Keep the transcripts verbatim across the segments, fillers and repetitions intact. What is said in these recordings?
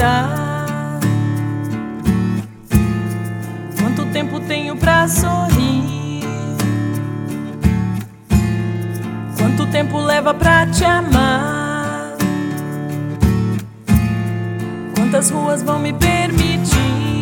aceitar. Quanto tempo tenho pra sorrir? Quanto tempo leva pra te amar? Quantas ruas vão me permitir?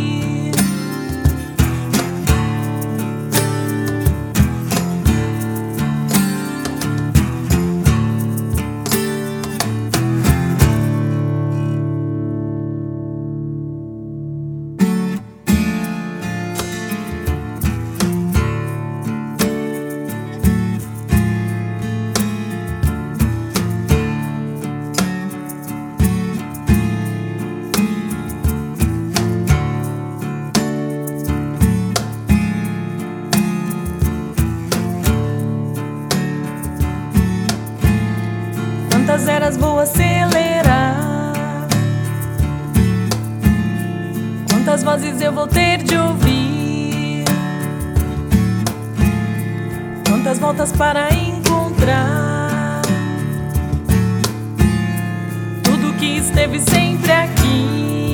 Quantas eras vou acelerar? Quantas vozes eu vou ter de ouvir? Quantas voltas para encontrar tudo que esteve sempre aqui,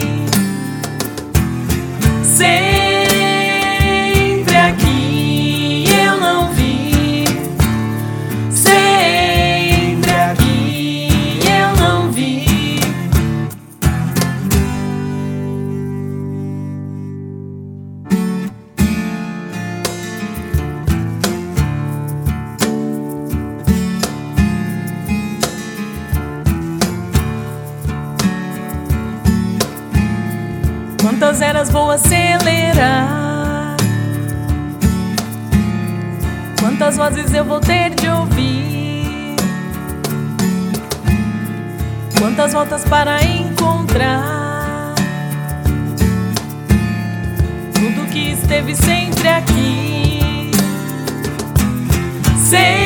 sempre aqui eu não vi, sempre aqui eu não vi. Quantas eras vou acelerar? Quantas vozes eu vou ter de ouvir? Quantas voltas para encontrar tudo que esteve sempre aqui, sempre